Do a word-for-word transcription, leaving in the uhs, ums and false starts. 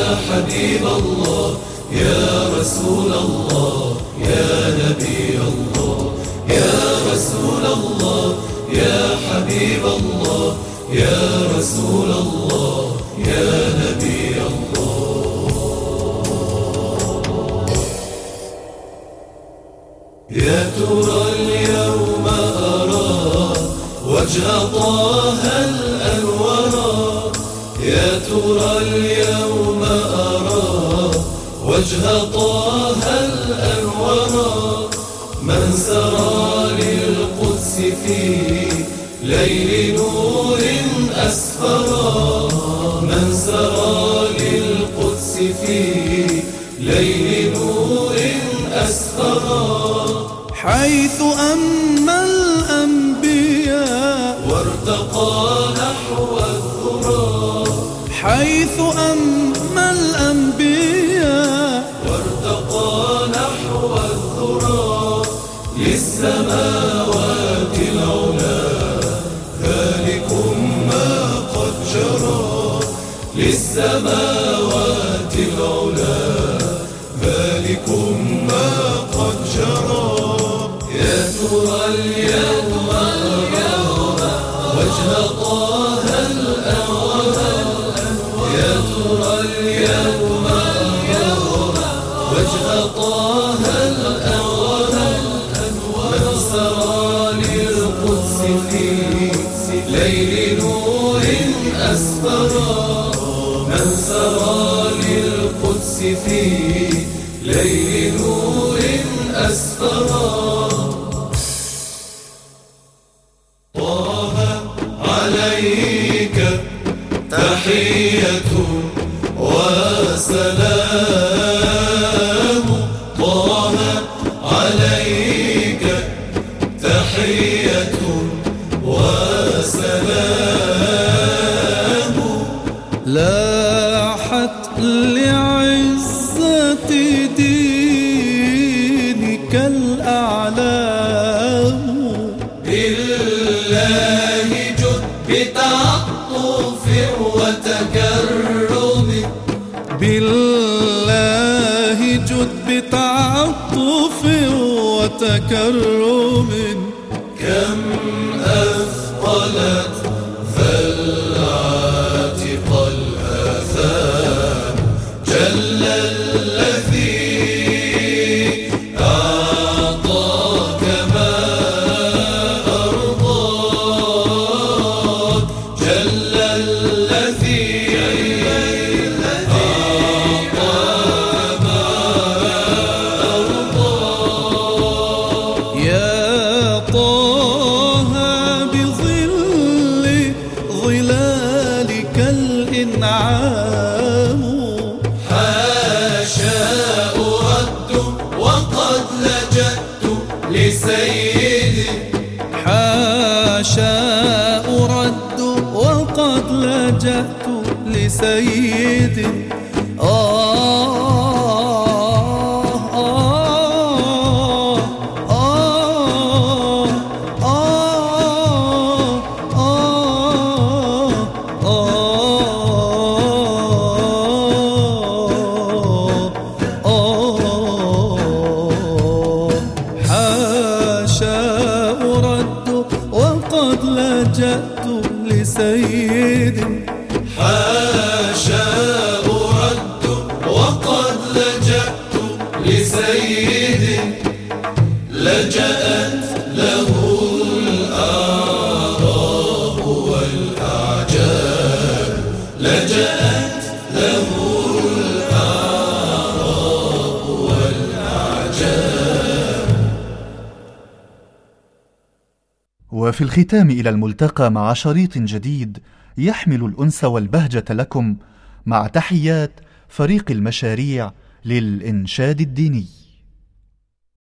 حبيب الله يا رسول الله يا نبي الله يا رسول الله يا حبيب الله يا رسول الله يا نبي الله. يا ترى اليوم أرى وجه طه الأنورا، يا ترى اليوم أرى وجه طه الأنورا، من سرى للقدس في ليل نور أسفرا، من سرى للقدس في ليل نور أسفرا، حيث أما الأنبياء وارتقى نحو الذرى، حيث أما الأنبياء وارتقى نحو الذرى، للسماوات العلا ذلكم ما قد جرى، للسماوات العلا ذلكم ما قد جرى. يا ترى اليوم وجه طه الأنوار، يا ترى اليوم وجه طه الأنوار، من سرى للقدس في ليل نور أسفرا، من سرى للقدس في ليل نور أسفرا. طه عليك تحية وسلام، طه عليك تحية وسلام، لاحت لعزة دينك الأعلام، بالله جد بتعطف وتكرم، بالله جد بتعطف وتكرم، كم أثقلت فالعاتق الآثام، جل الذي أعطاك ما أرضاك، جل الذي أعطاك ما أرضاك. يا طه بظل ظلالك الإنعام، حاشا أرد وقد لجأت لسيدي، حاشا أرد وقد لجأت لسيد. آه آه آه آه آه آه، حاشا أرد وقد لجأت لسيد، حاشا أرد وقد لجأت لسيد، لجأت له الآراء والأعجاب، لجأت له الآراء والأعجاب. وفي الختام إلى الملتقى مع شريط جديد يحمل الأنس والبهجة لكم، مع تحيات فريق المشاريع للإنشاد الديني.